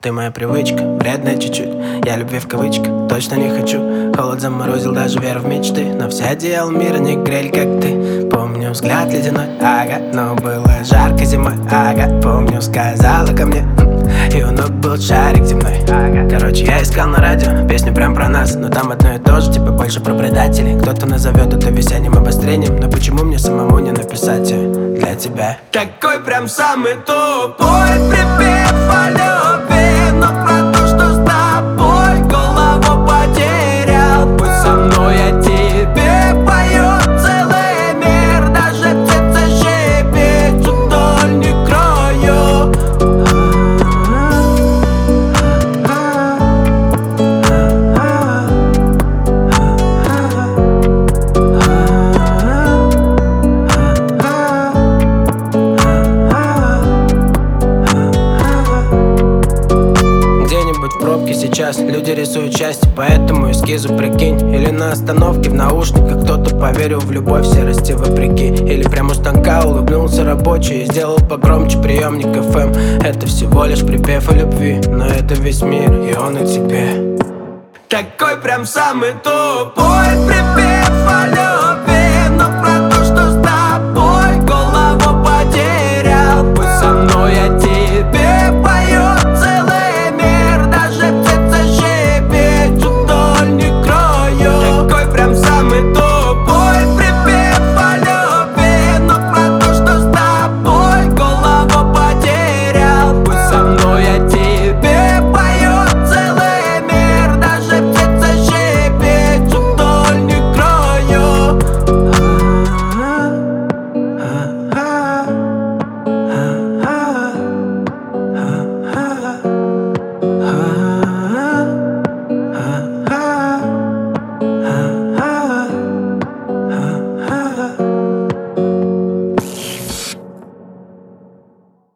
Ты моя привычка, вредная чуть-чуть. Я любви в кавычках точно не хочу. Холод заморозил даже веру в мечты. Но все одеял мира не грель, как ты. Помню взгляд ледяной, ага. Но было жарко зимой, ага. Помню, сказала ко мне, и у ног был шарик земной, ага. Короче, я искал на радио песню прям про нас. Но там одно и то же, типа больше про предателей. Кто-то назовет это весенним обострением. Но почему мне самому не написать ее для тебя? Такой прям самый тупой припев о любви. Но про то, что с тобой голову потерял. Пусть со мной я тебе пою целый мир. Даже птица щебечет вдоль не краю. Где-нибудь в пробке сейчас люди рисуют счастье по этому эскизу, прикинь. Или на остановке в наушниках кто-то поверил в любовь серости вопреки. Или прямо у станка улыбнулся рабочий и сделал погромче приемник FM. Это всего лишь припев о любви, но это весь мир, и он о тебе. Такой прям самый тупой припев о любви.